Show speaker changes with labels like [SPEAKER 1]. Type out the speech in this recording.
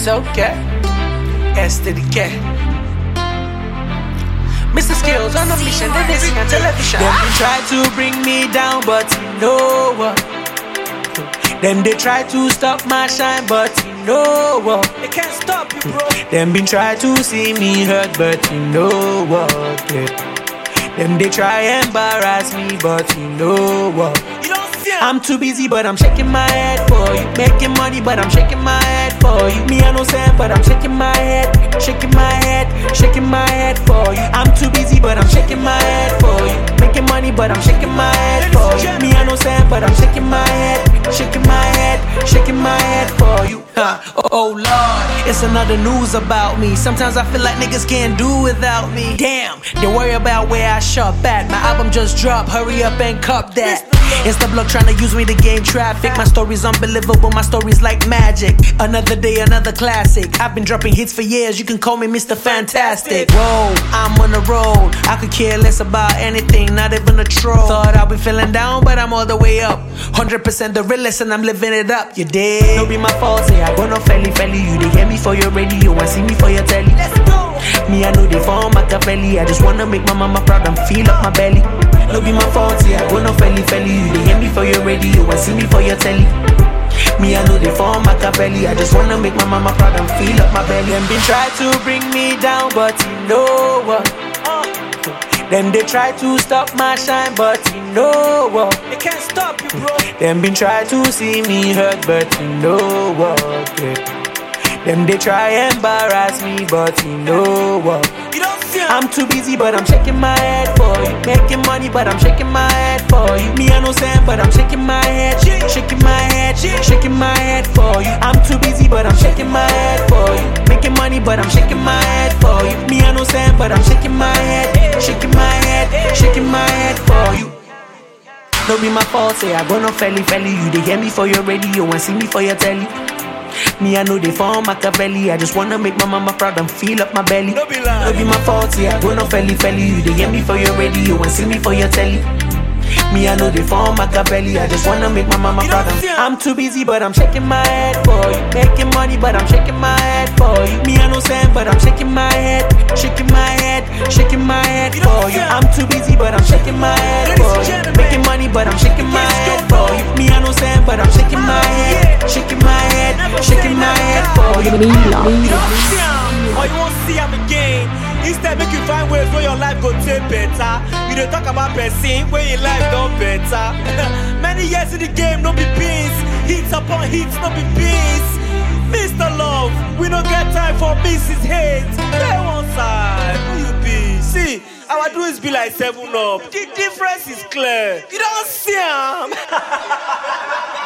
[SPEAKER 1] it's okay. S to the K. Mr. Skills on a mission, then they sing on television. Them they try to bring me down, but you know what? Them they try to stop my shine, but you know what?
[SPEAKER 2] They can't stop you, bro.
[SPEAKER 1] Them been try to see me hurt, but you know what? Yeah. Them they try embarrass me, but you know what?
[SPEAKER 2] You don't see
[SPEAKER 1] I'm too busy, but I'm shaking my head for you. Making money, but I'm shaking my head for you. Me, I no sand, but I'm shaking my head. Shaking my head, shaking my head for you. I'm too busy, but I'm shaking my head for you. Making money, but I'm shaking my head for you. Me, I no sand, but I'm shaking my head. Shaking my head, shaking my head for you. Oh Lord, it's another news about me. Sometimes I feel like niggas can't do without me. Damn, they worry about where I shop at. My album just dropped, hurry up and cop that. It's the block trying to use me to gain traffic. My story's unbelievable, my story's like magic. Another day, another classic. I've been dropping hits for years, you can call me Mr. Fantastic. Whoa, I'm on the road, I could care less about anything, not even a troll. Thought I'd be feeling down, but I'm all the way up. 100% the realest and I'm living it up, you dig? No be my fault, say I go no felly. You they hear me for your radio and see me for your telly.
[SPEAKER 2] Let's go.
[SPEAKER 1] Me, I know they form Machiavelli. I just wanna make my mama proud and feel up my belly. No be my fault, yeah, I go no felly. You they hear me for your radio and see me for your telly. Me, I know they form Machiavelli. I just wanna make my mama proud and feel up my belly. Them been try to bring me down, but you know what? Them they try to stop my shine, but you know what?
[SPEAKER 2] They can't stop you, bro.
[SPEAKER 1] Them been try to see me hurt, but you know what? Yeah. Them they try embarrass me, but you know what?
[SPEAKER 2] You don't see
[SPEAKER 1] I'm too busy, but I'm shaking my head for you. Making money, but I'm shaking my head for you. Me, I no sand, but I'm shaking my head. Shaking my head, shaking my head for you. I'm too busy, but I'm shaking my head for you. Making money, but I'm shaking my head for you. Me, I no sand, but I'm shaking my head. Shaking my head, shaking my head for you. No be my fault, say I go no felly. You they hear me for your radio and see me for your telly. Me, I know they form Machiavelli. I just wanna make my mama proud and feel up my belly.
[SPEAKER 2] No be lie.
[SPEAKER 1] No be my fault, yeah, I go no felly. You they hear me for your radio and see me for your telly. Me, I know they form Machiavelli. I just wanna make my mama proud and I'm too busy, but I'm shaking my head for you. Making money, but I'm shaking my head for you. Me, I no sand, but I'm shaking my head. Shaking my head, shaking my head for you. I'm too busy, but I'm shaking my head for you. Making money, but I'm shaking my head for you. Me, I no sand, but I'm shaking my head. Shaking my head, shaking my head for you.
[SPEAKER 2] You don't see him, or you won't see him again. Instead, make you find ways where your life go take better. You don't talk about person where your life don't better. Many years in the game, no be beans. Hits upon hits, no be beans. Mr. Love, we don't get time for Mrs. Hate. Play one side, who you be? See, our dudes be like 7 Up. The difference is clear. You don't see him.